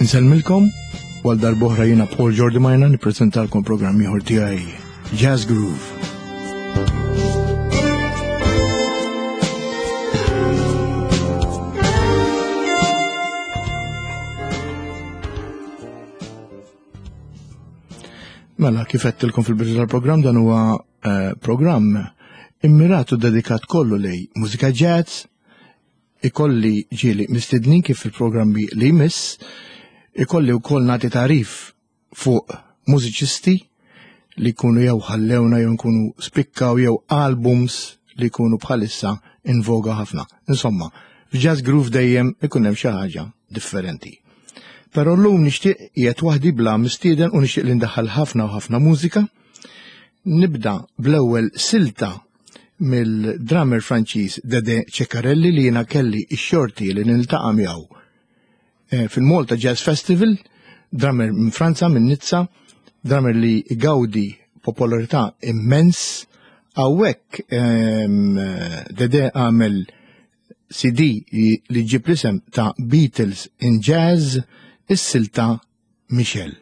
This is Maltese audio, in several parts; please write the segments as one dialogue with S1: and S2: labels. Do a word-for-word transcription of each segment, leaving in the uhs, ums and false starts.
S1: Nselmilkom, għal darbohra jina Paul Jordi Majna niprezentalkom programmi ieħor tiegħi Jazz Groove. Mela, kif għedtilkom fil-bidu tal-programm dan huwa uh, programm immiratu dedikat kollu lej mużika jazz, ikolli ġieli mistednin kif il-programmi li jmiss, ikolli wkoll nagħti tarif fuq mużiċisti li jkunu jew ħallewna jew nkunu spikkaw jew albums li jkunu bħalissa invoga ħafna. Insomma, f'Jazz Groove dejjem ikun hemm xi ħaġa differenti. Però llum nixtieq qiegħed waħdi bla mistieden u nixtieq li ndaħħal ħafna u ħafna mużika. Nibda bl-ewwel silta mill-drummer Franċiż Dede Ceccarelli li jiena kelli x-xorti li niltaqa' miegħu e, fil-Malta Jazz Festival, drummer minn Franza minn Nizza, drummer li gawdi popolarità immens. Hawnhekk Dede għamel C D li ġib l-isem ta' Beatles in Jazz, is-silta Michelle.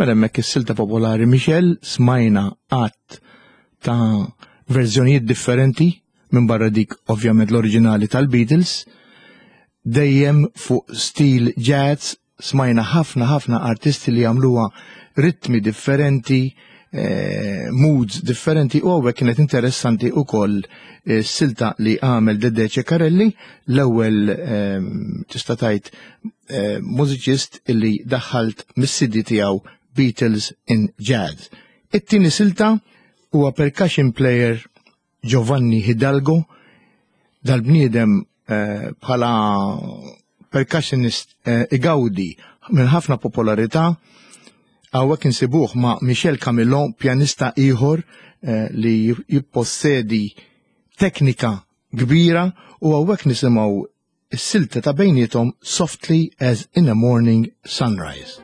S1: Mela hemmhekk is-silta popolari Michelle smajna qatt ta' verżjonijiet differenti minn barra dik ovvjament l-oriġinali tal-Beatles, dejjem fuq stil jazz smajna ħafna ħafna artisti li jagħmluha ritmi differenti, eh, moods differenti u għawek kienet interessanti wkoll is-silta li għamel Dedde Ceccarelli, l-ewwel eh, tista' tgħid eh, mużiċist illi daħħalt mis-C D tiegħu Beatles in Jazz. It-tieni silta huwa percussion player Giovanni Hidalgo, dal-bniedem bħala uh, percussionist uh, igawdi minn ħafna popolarità, għawek insibuh ma' Michel Camillon, pjanista ieħor uh, li jippossedi teknika kbira, u għawek nisimgħu is-silta ta' bejnietom Softly as in a Morning Sunrise.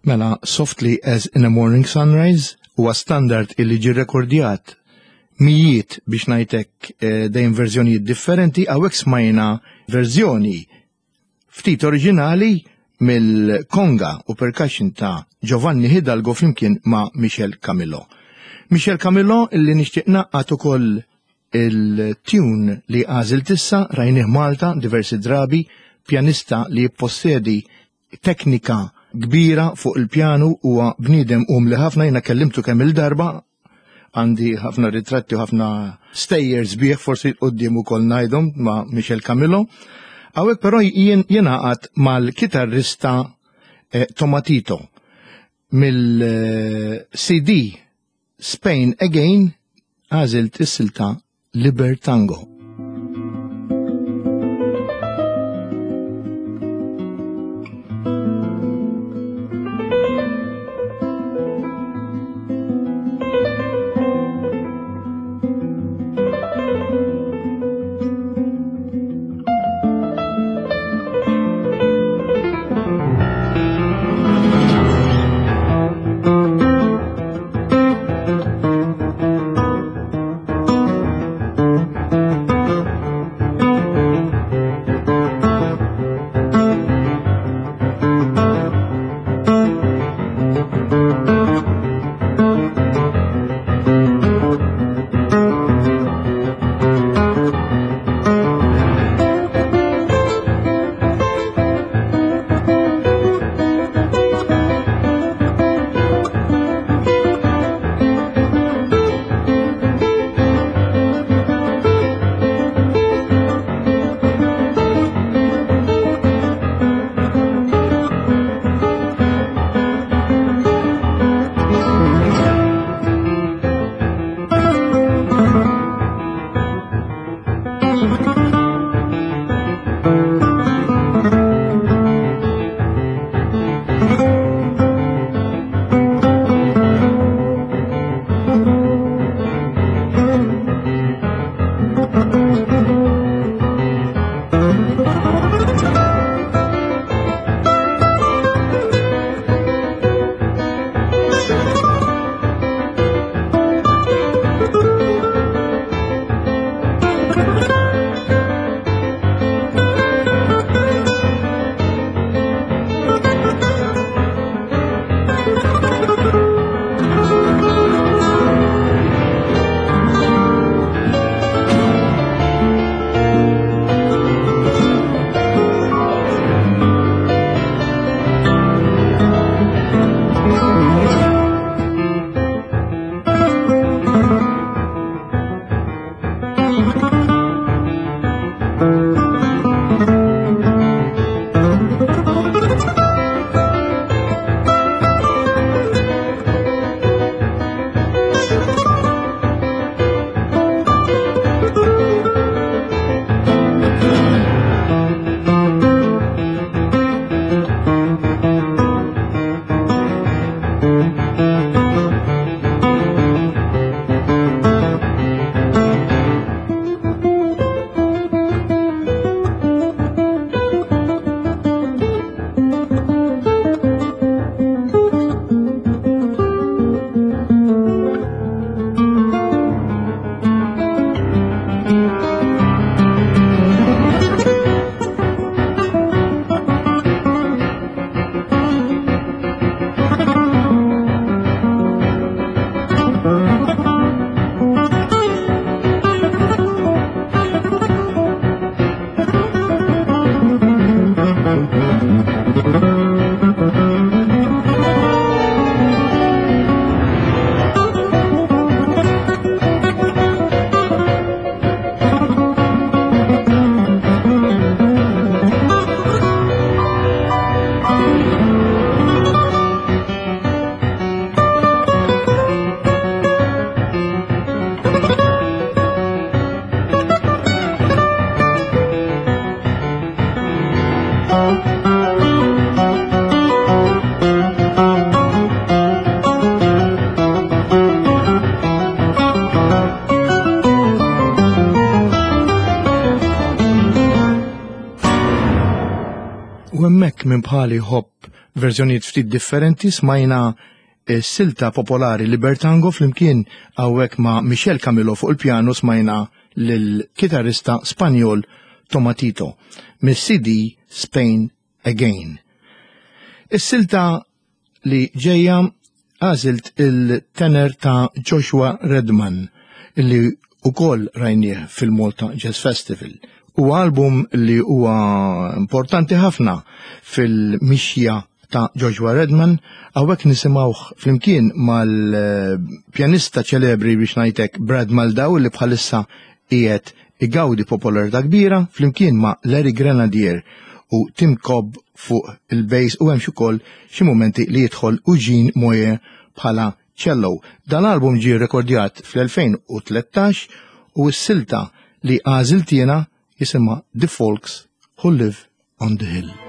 S1: Mela, Softly as in a Morning Sunrise huwa standard illi ġi rekordjat mijiet biex ngħidlek dejjem verżjonijiet differenti, hawnhekk smajna verżjoni ftit oriġinali mill-konga u percussion ta' Giovanni Hidalgo flimkien ma' Michel Camilo. Michel Camilo illi nixtieq naqqat ukoll il-tune li għażil tissa rajnih Malta diversi drabi, pjanista li jippossedi teknika kbira fuq il-pjanu huwa bniedem umli ħafna, jiena kellimtu kemm il-darba, għandi ħafna ritratti u ħafna stejjers bih forsi qudiem ukoll ngħidhom ma' Michel Camilo. Hawnhekk però jingħaqad mal-kitarrista eh, Tomatito mill-C D Spain Again għażilt is-silta Libertango. U hemmhekk minn bħali ħobb verżjonijiet ftit differenti smajna s-silta popolari Libertango flimkien hawnhekk ma' Michel Camilo fuq il-pjano smajna lill-kitarrista Spanjol Tomatito mis-C D Spain Again. Is-silta li ġejja għażilt il-tenor ta' Joshua Redman illi wkoll rajnieh fil-Malta Jazz Festival. Huwa album li huwa importanti ħafna fil-mixja ta' Joshua Redman, hawnhekk nisimgħuh flimkien mal-pjanista ċelebri biex ngħidlek Brad Mehldau li bħalissa qiegħed igawdi popolarità kbira flimkien ma' Larry Grenadier u Tim Cobb fuq il-bass u hemm ukoll xi mumenti li jidħol Eugene Moyer bħala cello. Dan l-album ġie rekordjat fl-elfejn u tlettax u s-silta li għażilt jiena jisimha The Folks Who Live on the Hill.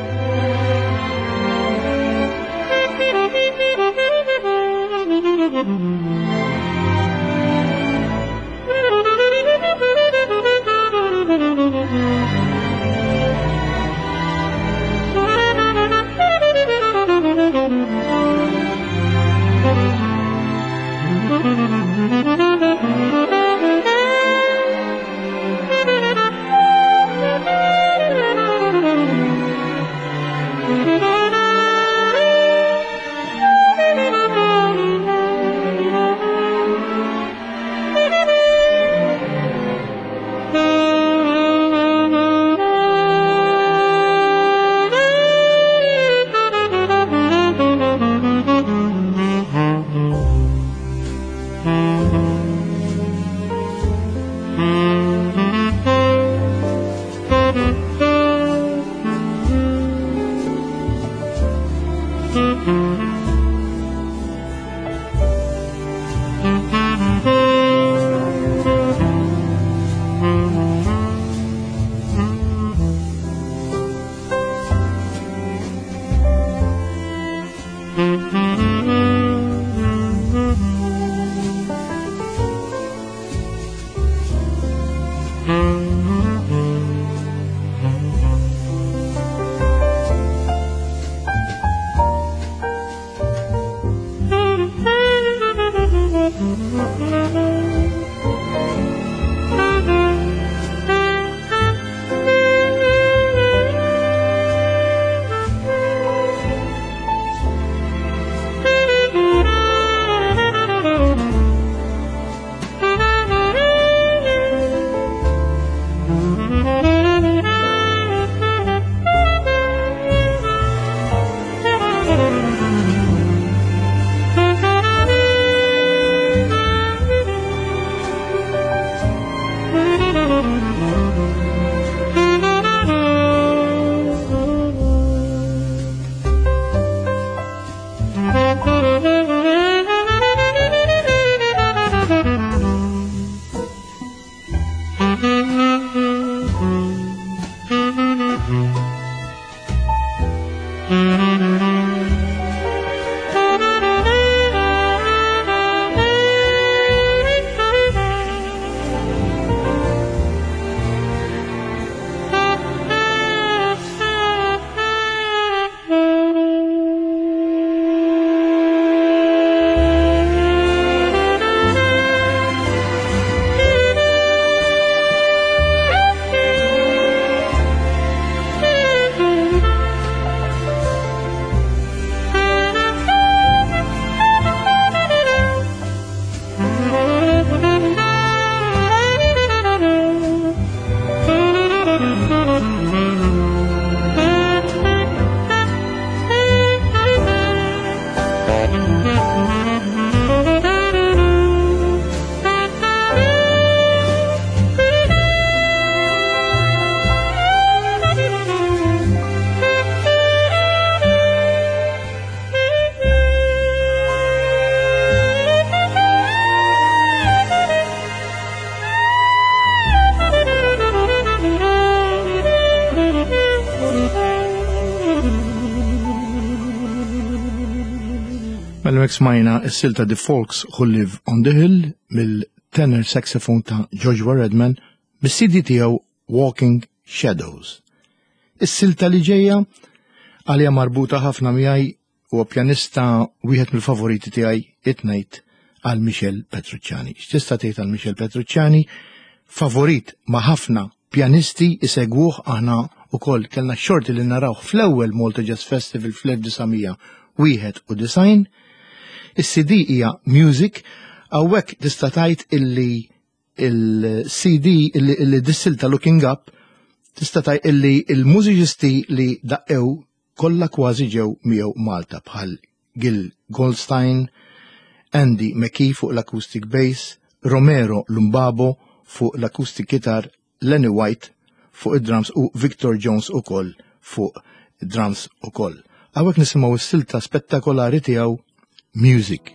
S1: Mela smajna s-silta The Folks Who Live on the Hill mill-tenor saxophone ta' Joshua Redman mis-C D tiegħu Walking Shadows. Is-silta li ġejja għalija marbuta ħafna miegħi u pjanista wieħed mill-favoriti tiegħi it-ngħid għal Michel Petrucciani. X'tista' tgħid għal Michel Petrucciani? Favorit ma' ħafna pjanisti isegwuh aħna wkoll kellna x-xorti li narawh fl-ewwel Malta Jazz Festival fl-1991. Is-C D hija Music, hawnhekk tista' tgħid illi il-C D illi dissilta Looking Up tista' tgħid illi il-mużiċisti li daqqew kollha kważi ġew miegħu Malta bħal Gil Goldstein, Andy McKee fuq l-acoustic bass, Romero Lumbabo fuq l-acoustic guitar, Lenny White fuq id-drums u Victor Jones ukoll fuq id-drums ukoll. Hawnhekk nisimgħu s-silta spettakolari tiegħu Music.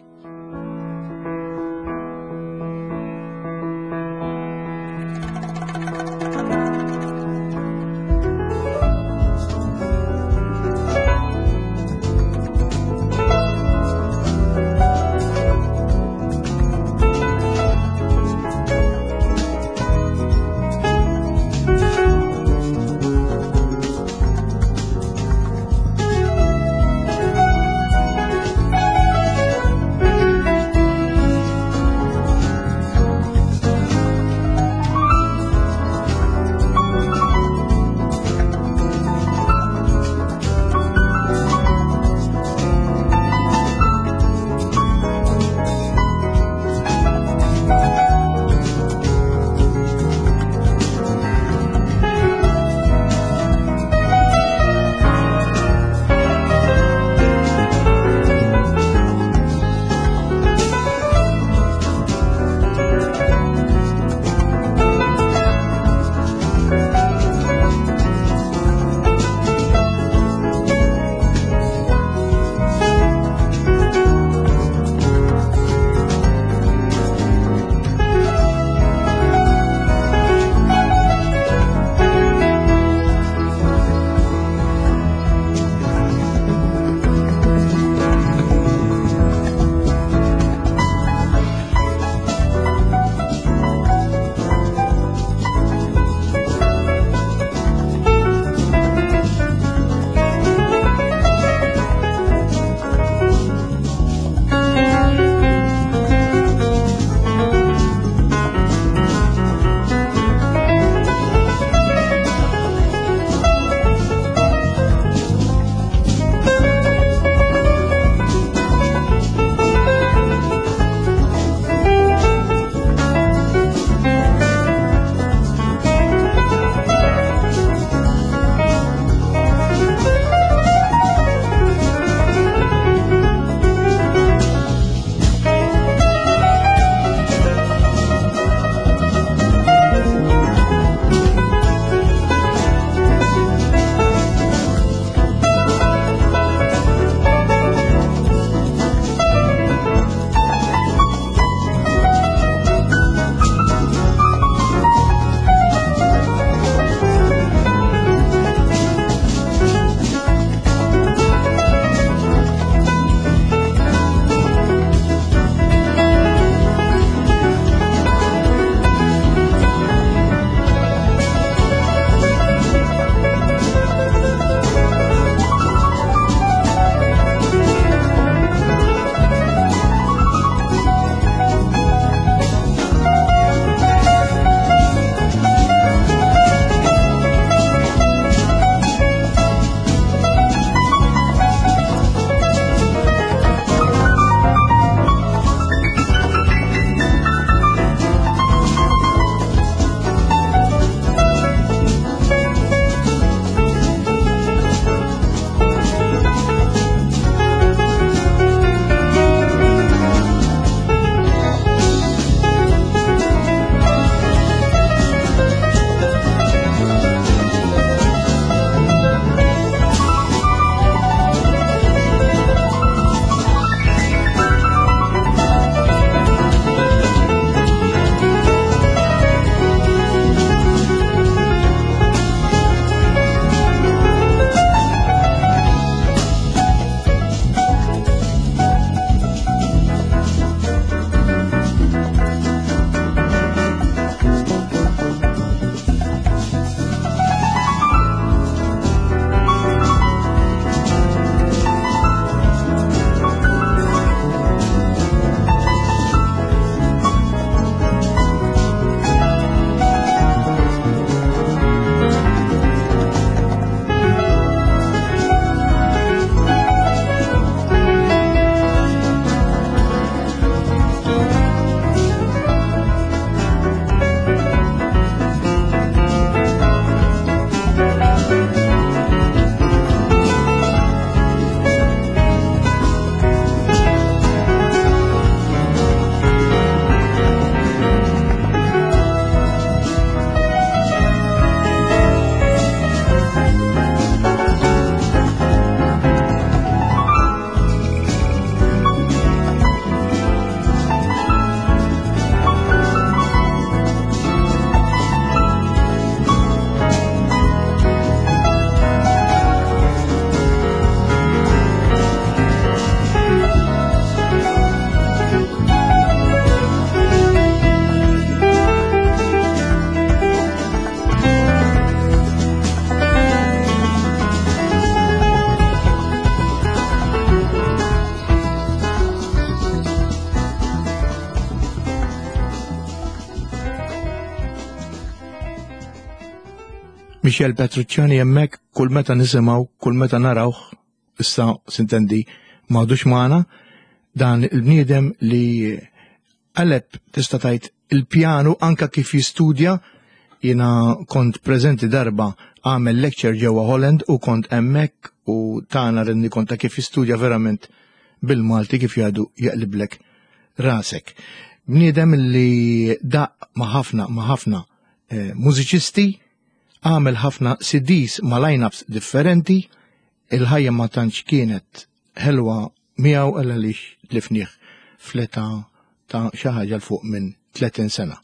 S1: Michel Petrucciani hemmhekk kull meta nisimgħu, kull meta narawh, issa sintendi m'għadux magħna, dan il-bniedem li qaleb tista' tgħid il-pjanu anke kif jistudja. Jiena kont preżenti darba għamel lecture ġewwa Holland u kont hemmhekk u tagħna renni konta kif jistudja verament bil-Malti kif jgħidu jaqliblek rasek. Bniedem li daq ma' ħafna ma' ħafna eh, mużiċisti, għamel ħafna C Ds ma' line-ups differenti, il-ħajja ma tantx kienet ħelwa miegħu illa lix tlifnieh fleta ta' xi ħaġa l fuq minn tletin sena.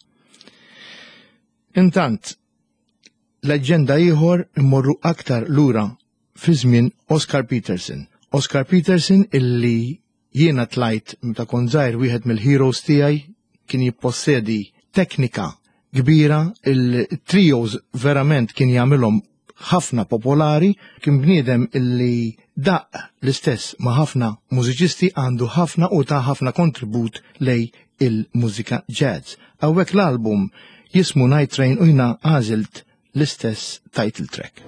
S1: Intant, leġenda ieħor immorru aktar lura fi żmien Oscar Peterson. Oscar Peterson illi jiena tlajt meta kont żgħir wieħed mill-heroes tiegħi kien jippossedi teknika kbira, il-trios verament kien jagħmilhom ħafna popolari, kien bniedem illi daq l-istess ma' ħafna mużiċisti għandu ħafna u ta' ħafna kontribut lej il-mużika jazz. Hawnhekk l-album jismu Night Train u jina għażilt l-istess title track.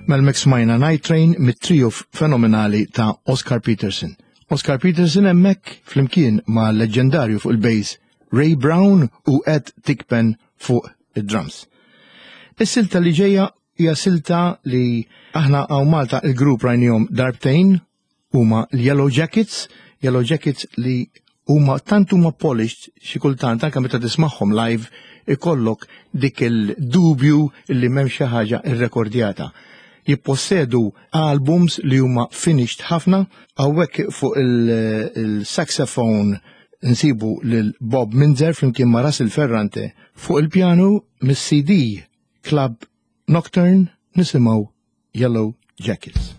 S1: Mel-mek smajna Night Train mit-trio fenomenali ta' Oscar Peterson. Oscar Peterson hemmhekk flimkien ma' leġendarju fuq il-bass Ray Brown u Ed Tickpen fuq id-drums. Is-silta li ġejja hija silta li aħna hawn Malta il-grupp rajnihom darbtejn huma l-Yellow Jackets, Yellow Jackets li huma tant huma polished xi kultant anke meta tismagħhom live ikollok dik il-dubju li m'hemm xi ħaġa irrekordjata. Jippossedu albums li huma finished ħafna, hawnhekk fuq il-saxophone nsibu lil Bob Minzer flimkien ma' Russell Ferrante fuq il-pjanu mis-C D Club Nocturne nisimgħu Yellow Jackets.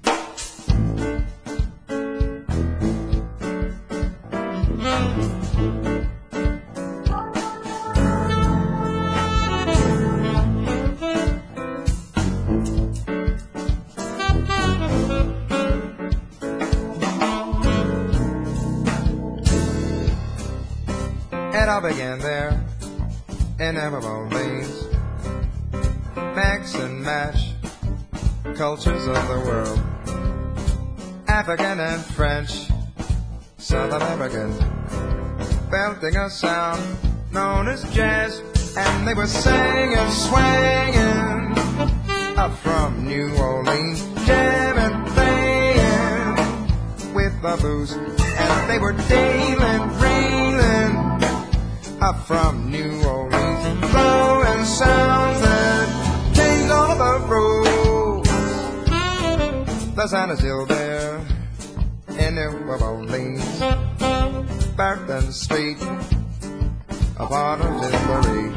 S2: It all began there in Evermore Lanes. Mix and match cultures of the world, African and French, South American, belting a sound known as jazz, and they were singing, swinging up from New Orleans, jamming, playing with the blues, and they were dealing, reeling up from New Orleans, blowing sounds that changed all the roads. The sound is still there in New Orleans, Bourbon Street, a part of Jamboree.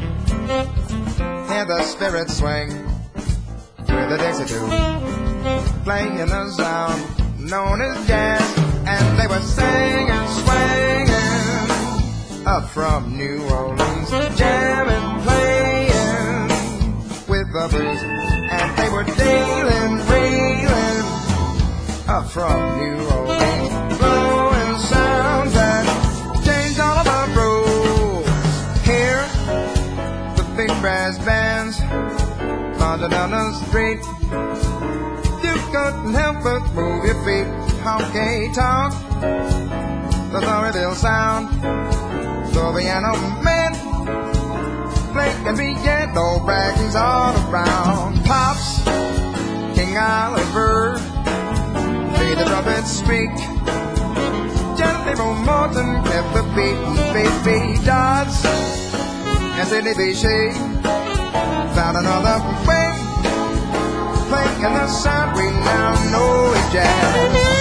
S2: Hear the spirit swing with a Dixie tune, playing the sound known as jazz, and they were singing, swinging up from New Orleans, jamming, playing with the blues, and they were dealing, reeling up from New Orleans, blowing sounds that changed all of our roads. Here, the big brass bands marching down the street. You couldn't help but move your feet, honky tonk, the Storyville sound. The piano man playing piano rags all around. Pops, King Oliver, made the trumpets speak. Gently from Morton kept the beat, and Baby Dodds and Sidney Bechet found another way, playing the sound we now know is jazz.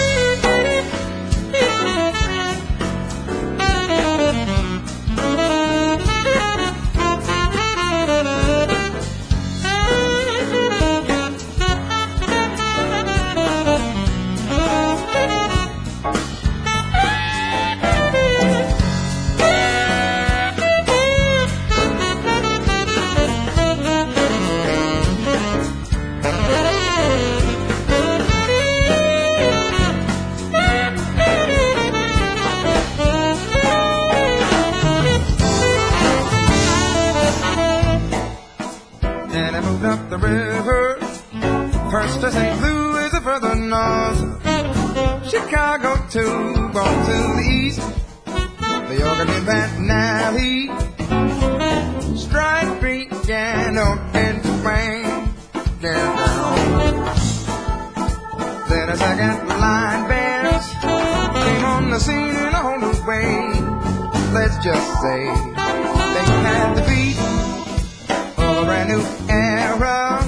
S2: Up the river, first to Saint Louis, and further north, Chicago too, going to the east, the York and Van Nally, strike piano and twang, down. Then a second line bands came on the scene in a whole new way. Let's just say they had the beat of a brand new era.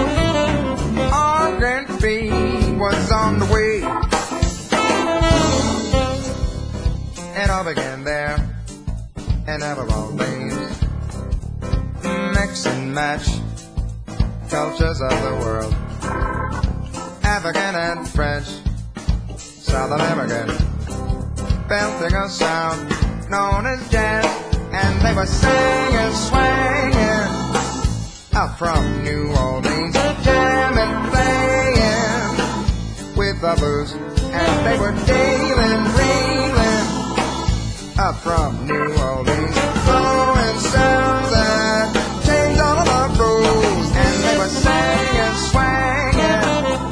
S2: R and B was on the way. It all began there in Evermore Lanes. Mix and match cultures of the world, African and French, South American, belting a sound known as jazz, and they were singing, swinging up from New Orleans, jamming, playing with the blues, and they were dealing, reeling up from New Orleans, blowing sounds that changed all of the rules, and they were singing, swinging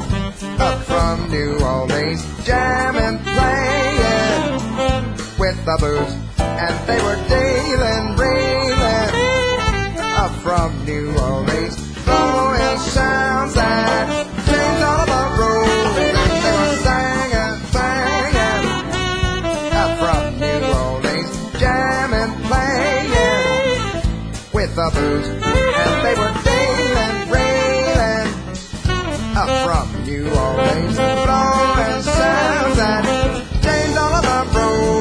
S2: from New Orleans, blowing sounds that change all of the rolling. They were singing, singing uh, from New Orleans, jamming, playing with others, and they were dealing, railing uh, from New Orleans, blowing sounds that change all of the rolling.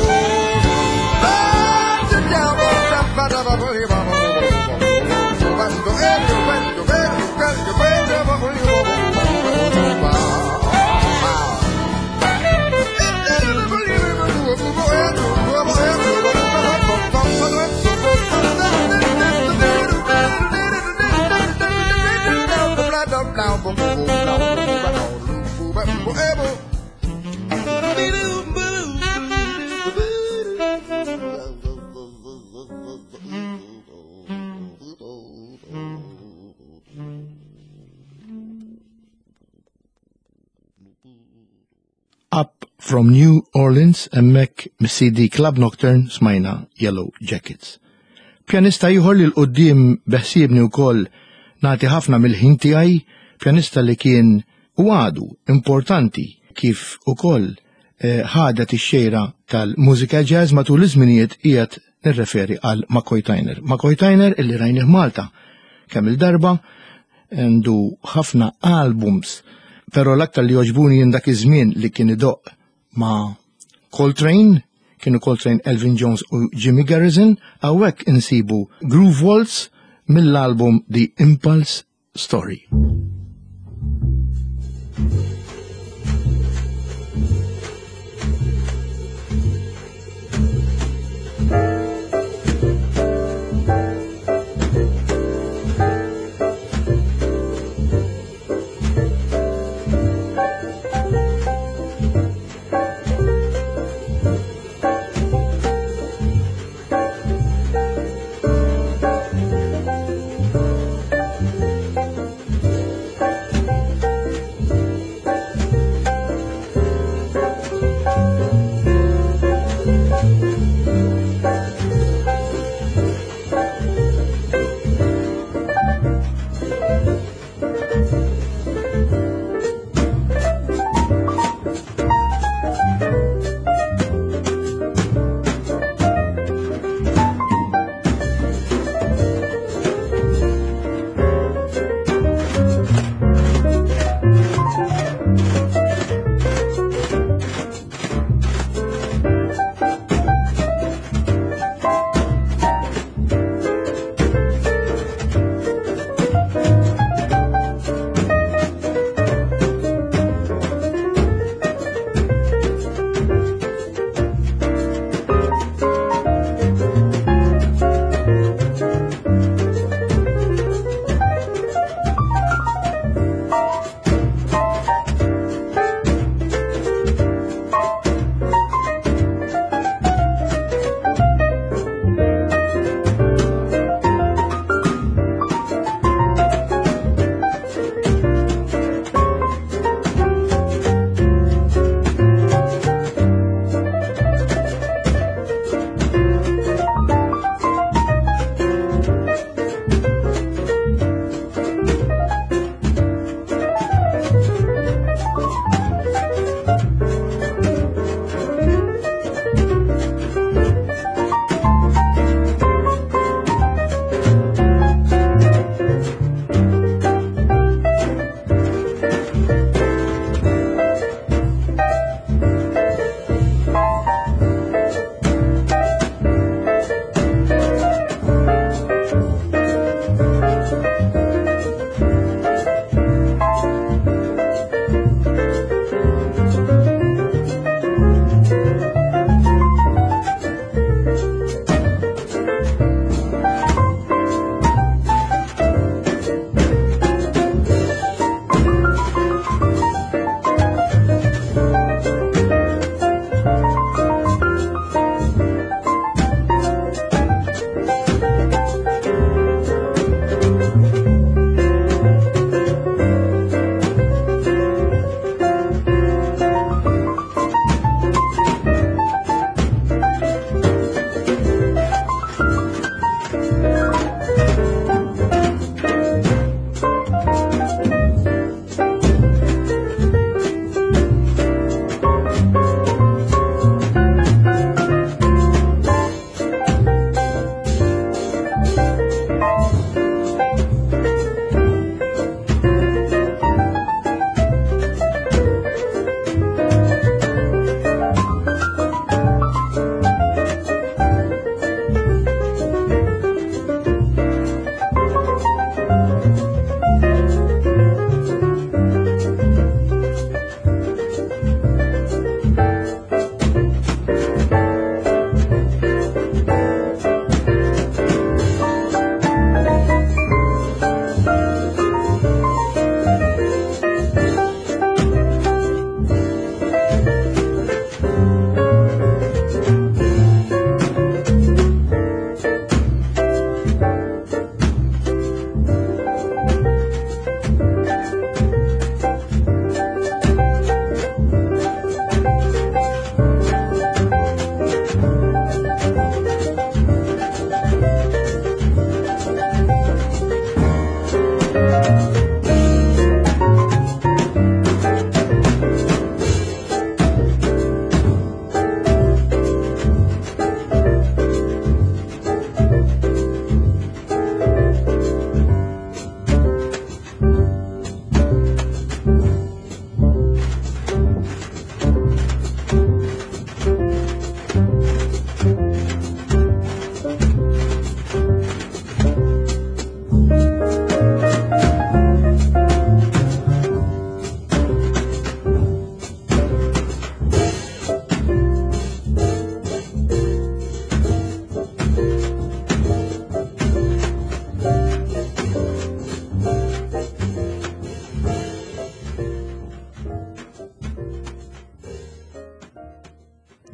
S1: Up from New Orleans emmek mis-C D Club Nocturne smajna Yellow Jackets. Pjanista ieħor li l-qoddim beħsiebni wkoll nagħti ħafna mill-ħin tiegħi, pjanista li kien u għadu importanti kif ukoll ħadet ix-xejra tal-mużika jazz matul iż-żminijiet qiegħed nirreferi għal McCoy Tyner. McCoy Tyner illi rajnih Malta kemm il-darba għandu ħafna albums, però l-aktar li jogħġbuni jien dak iż-żmien li kien idoq ma' Coltrane, kienu Coltrane, Elvin Jones u Jimmy Garrison, hawnhekk insibu Groove Waltz mill-album The Impulse Story.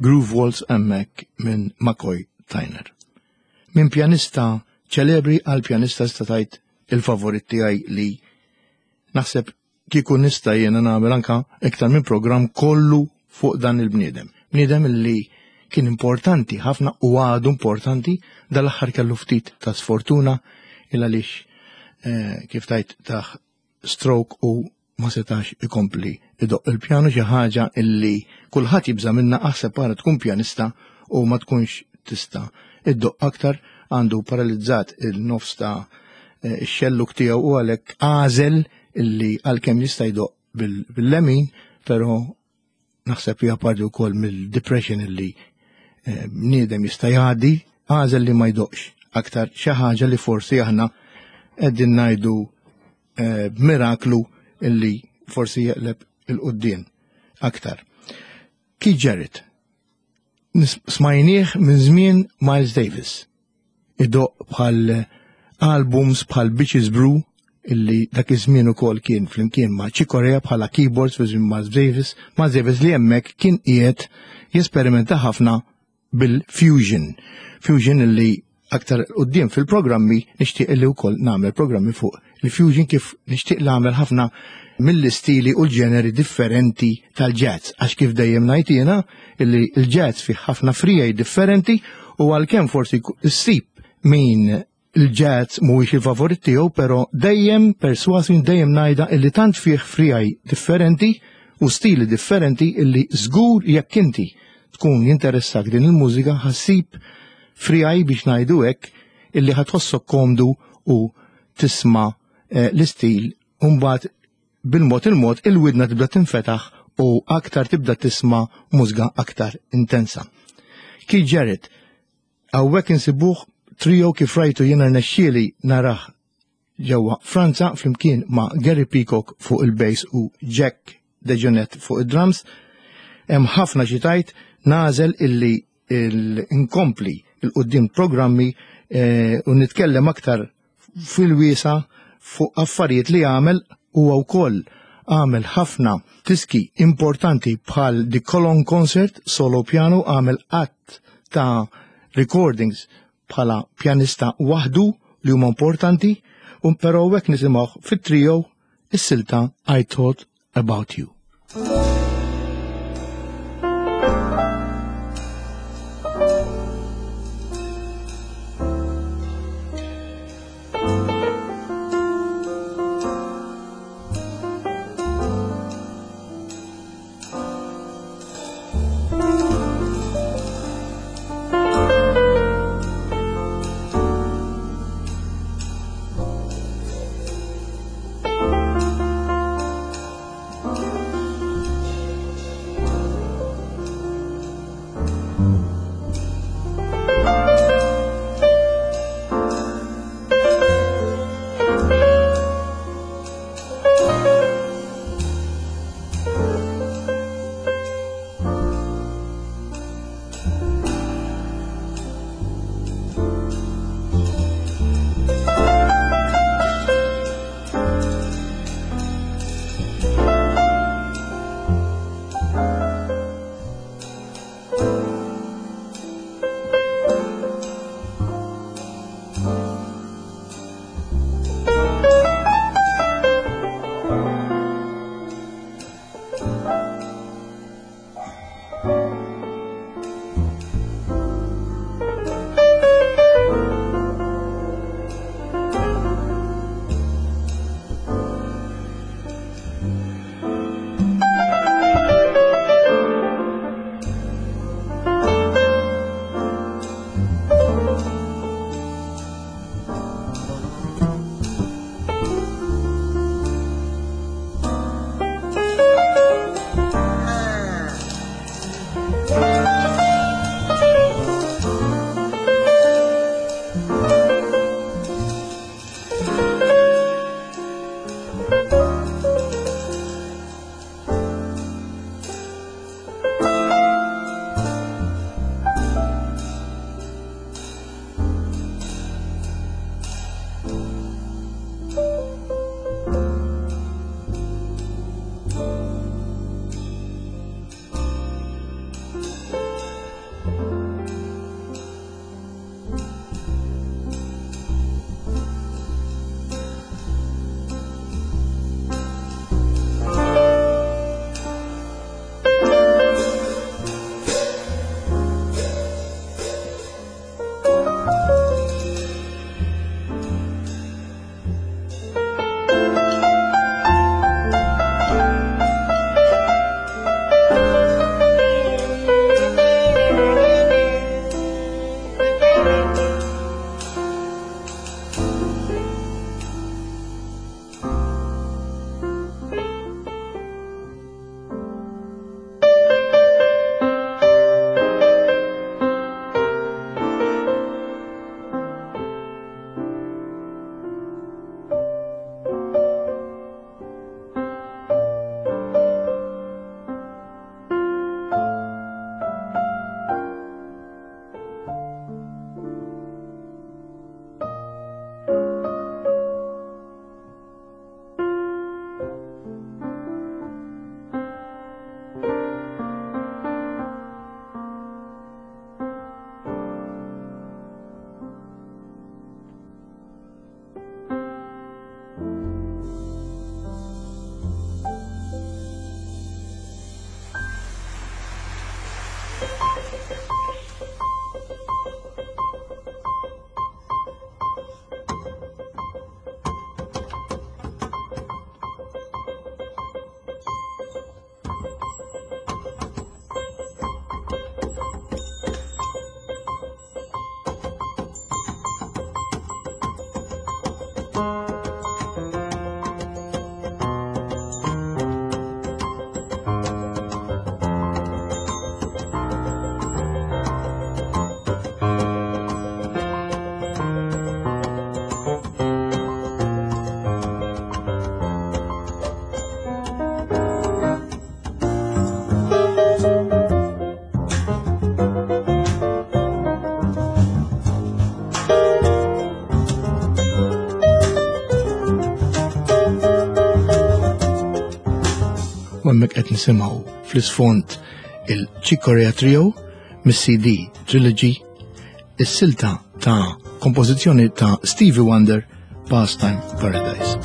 S1: Groove Waltz hemmhekk minn McCoy Tyner. Minn pjanista ċelebri għal pjanista statajt il-favorit tiegħi li naħseb kieku nista' jiena nagħmel anke iktar minn programm kollu fuq dan il-bniedem. Bniedem li kien importanti ħafna u għadu importanti dal-aħħar kellu ftit ta' sfortuna il għaliex eh, kif tajt taħ stroke u ma setax ikompli idoq il-pjanu xi ħaġa illi kulħadd jibża minna aħseb ara tkun pjanista u ma tkunx tista' iddoq aktar għandu paralizzat il-nofs ta' x-xelluk tiegħu u għalhekk għażel illi għalkemm jista' jdoq bil-lemin, però naħseb hija parti wkoll mill-depression illi bniedem jista' jgħaddi, għażel li ma jdoqx aktar xi ħaġa li forsi aħna qegħdin ngħidu b'miraklu illi forsi jeqleb il-quddiem aktar. Keith Jarrett smajnieh minn żmien Miles Davis. Idoq bħal albums bħal Bitches Brew illi dak iż-żmien ukoll kien flimkien ma' Chick Corea bħala keyboards fi żmien Miles Davis, Miles Davis li hemmhekk kien qiegħed jesperimenta ħafna bil-fusion. Fusion illi aktar quddiem fil-programmi nixtieq illi wkoll nagħmel programmi fuq il-fusion kif nixtieq nagħmel ħafna mill-istili u l-ġeneri differenti tal-jazz, għax kif dejjem ngħid jiena illi l-jazz fih ħafna frijaj differenti u għalkemm forsi ssib min il-jazz mhuwiex il-favorit tiegħu, però dejjem perswasin dejjem ngħidha illi tant fih frijaj differenti u stili differenti illi żgur jekk inti tkun jinteressak din il-mużika ħassib frijaj biex ngħidu hekk illi ħatħossok komdu u tisma' eh, l-istil u mbagħad bil-mod il-mod il-widna tibda tinfetaħ u aktar tibda tisma' mużika aktar intensa. Keith Jarrett hawnhekk insibuh trio kif rajtu jiena rnexxieli narah ġewwa Franza flimkien ma' Gary Peacock fuq il-bass u Jack DeJohnette fuq id-drums. Hemm ħafna xi tajt nażel illi inkompli il-qudiem programmi eh, u nitkellem aktar fil-wiesa fuq affarijiet li għamel u wkoll għamel ħafna diski importanti bħal The Cologne Concert solo piano, għamel qatt ta' recordings bħala pjanista waħdu li huma importanti, u però hekk nisimgħu fit-trio is-silta I Thought About You.
S2: Thank you.
S1: u hemmhekk qed nisimgħu fl-isfond il-Chick-Corea Trio mis-C D Trilogy, is-silta ta' kompożizzjoni ta' Stevie Wonder, Pastime Paradise.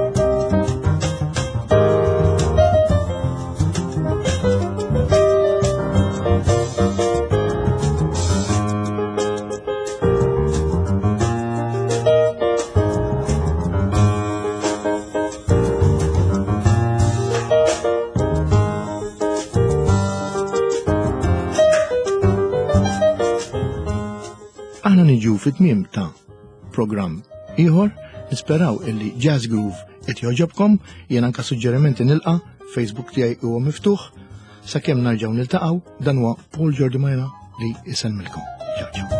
S1: Aħna niġu fit-tmiem ta' programm ieħor, nisperaw illi Jazz Groove qed jogħġobkom, jien anke suġġerimenti nilqa' Facebook tiegħi huwa miftuħ, sakemm narġgħu niltaqgħu dan huwa Paul Jordi Majra li isellmilkom. Ċaw ċaw.